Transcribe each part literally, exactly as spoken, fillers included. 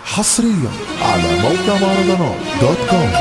حصريا على موقع مهرجانات دوت كوم.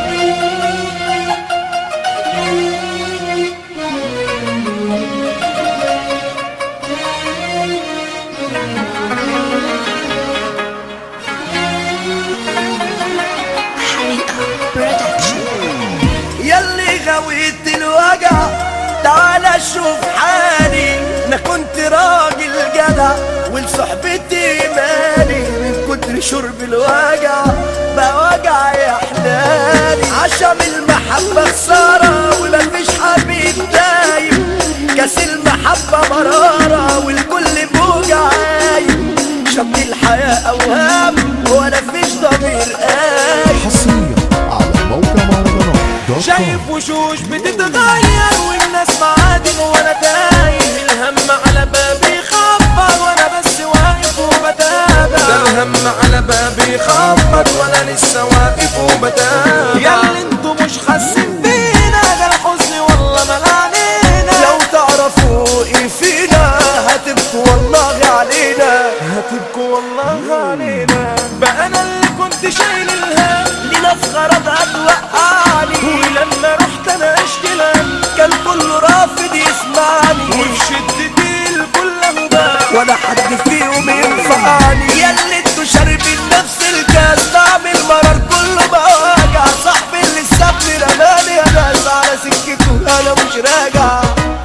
ياللي غويت الوجع تعالى شوف حالي، انا كنت راجل جدع ولصحبتي مالي، من كتر شرب الوجع بقى وجع يحلالي. عشم المحبة خسارة ومفيش حبيب دايم، كاس المحبة مرارة والكل بوجع عايم، شط الحياة اوهام وانا فيش ضمير قايم. حصريا على موقع مهرجانات دوت كوم. شايف وشوش بتتغير والناس معادن وانا تايه، الهم على بابي خبط وانا بس واقف وبتابع، ده الهم على بابي خبط وانا لسه واقف وبتابع. ياللي انتوا مش حاسين بينا ده الحزن والله ملعنينا، لو تعرفوا ايه فينا هتبكوا والله علينا، هتبكوا والله علينا. بقى انا اللي كنت شايل الهم لناس غرضها توقعني، ولما رحت انا اشتغل كان كله رافض يسمعني، وفي شدتي الكل هباء ولا حد فيهم ينفعني. ياللي انتوا شاربين نفس الكاس طعم المرار كله بوجع، صاحبي اللي سابني رماني يا ناس على سكته انا مش راجع.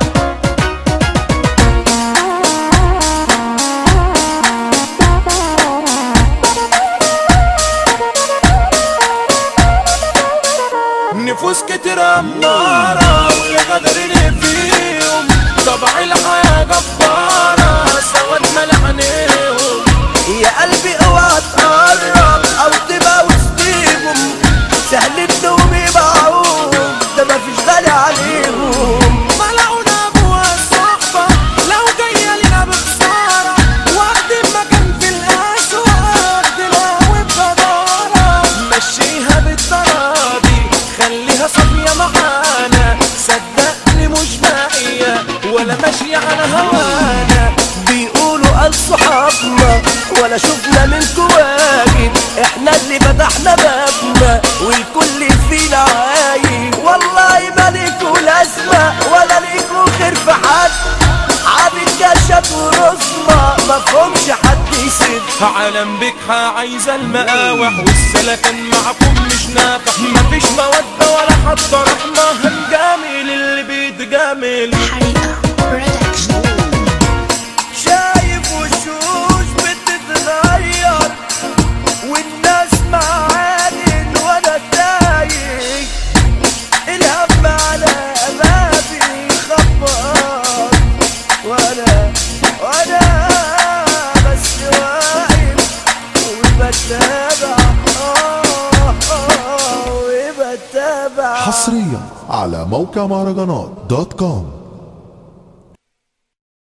نفوس كتير أمارة والغدر اللي فيهم، طبع الحياة جبارة سواد ملعنيهم. يا قلبي اوعى تقرب او تبقى وسطيهم، سهل انهم يبيعوهم ده مفيش غالي عليهم. ملعونا ابوها الصحبة لو جاية لنا بخسارة، واخدين مكان في الاسواق دلوقتي بجدارة، مشيها بالتراضي خليها صافية معانا، صدقني مش باقية ولا ماشية على هوانا. بيقولوا قال صحابنا ولا شفنا منكوا واجد، احنا اللي فتحنا بابنا والكل فينا عايم، والله ما ليكوا لازمة ولا ليكوا خير في حد، عابد كشف ورسمة مفهومش حد يسد. عالم بكحة عايزة المقاوح والسلكن معكم مش نافع، مفيش مودة ولا حتى رحمة، هنجامل اللي بيتجامل. شايف وشوش بتتغير والناس معادن وانا تايه، الهم على بابي خبط وانا وانا بس واقف وبتابع آه آه وبتابع. حصريا على موقع مهرجانات دوت كوم.